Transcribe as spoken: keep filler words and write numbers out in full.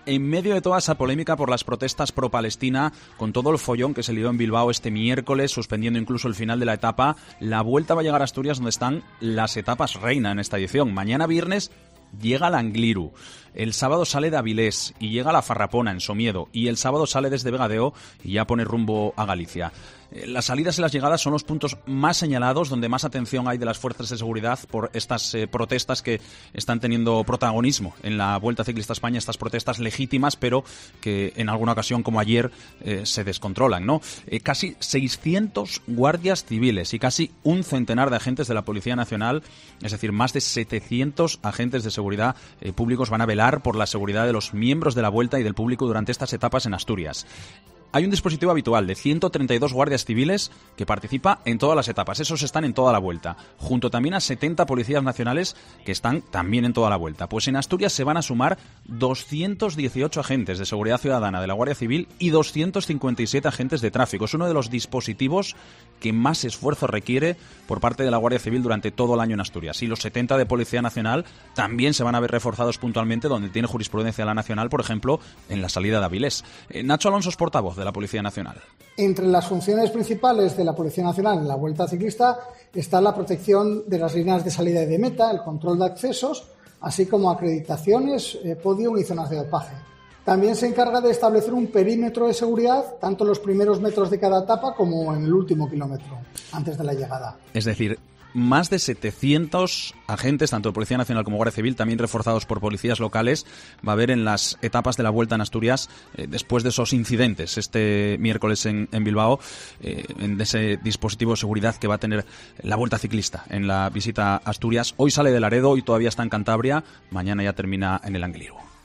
en medio de toda esa polémica por las protestas pro-Palestina, con todo el follón que se lió en Bilbao este miércoles, suspendiendo incluso el final de la etapa, la Vuelta va a llegar a Asturias, donde están las etapas reina en esta edición. Mañana viernes llega la Angliru, el sábado sale de Avilés y llega la Farrapona en Somiedo, y el sábado sale desde Vegadeo y ya pone rumbo a Galicia. Las salidas y las llegadas son los puntos más señalados, donde más atención hay de las fuerzas de seguridad por estas eh, protestas que están teniendo protagonismo en la Vuelta Ciclista a España, estas protestas legítimas, pero que en alguna ocasión, como ayer, eh, se descontrolan, ¿no? Eh, casi seiscientos guardias civiles y casi un centenar de agentes de la Policía Nacional, es decir, más de setecientos agentes de seguridad eh, públicos van a velar por la seguridad de los miembros de la Vuelta y del público durante estas etapas en Asturias. Hay un dispositivo habitual de ciento treinta y dos guardias civiles que participa en todas las etapas. Esos están en toda la Vuelta, junto también a setenta policías nacionales que están también en toda la Vuelta. Pues en Asturias se van a sumar doscientos dieciocho agentes de seguridad ciudadana de la Guardia Civil y doscientos cincuenta y siete agentes de tráfico. Es uno de los dispositivos que más esfuerzo requiere por parte de la Guardia Civil durante todo el año en Asturias. Y los setenta de Policía Nacional también se van a ver reforzados puntualmente donde tiene jurisprudencia la Nacional, por ejemplo, en la salida de Avilés. Eh, Nacho Alonso es portavoz de la Policía Nacional. Entre las funciones principales de la Policía Nacional en la Vuelta Ciclista está la protección de las líneas de salida y de meta, el control de accesos, así como acreditaciones, eh, podio y zonas de dopaje. También se encarga de establecer un perímetro de seguridad, tanto en los primeros metros de cada etapa como en el último kilómetro, antes de la llegada. Es decir, más de setecientos agentes, tanto de Policía Nacional como Guardia Civil, también reforzados por policías locales, va a haber en las etapas de la Vuelta en Asturias, eh, después de esos incidentes este miércoles en, en Bilbao, eh, en ese dispositivo de seguridad que va a tener la Vuelta Ciclista en la visita a Asturias. Hoy sale de Laredo y todavía está en Cantabria, mañana ya termina en el Angliru.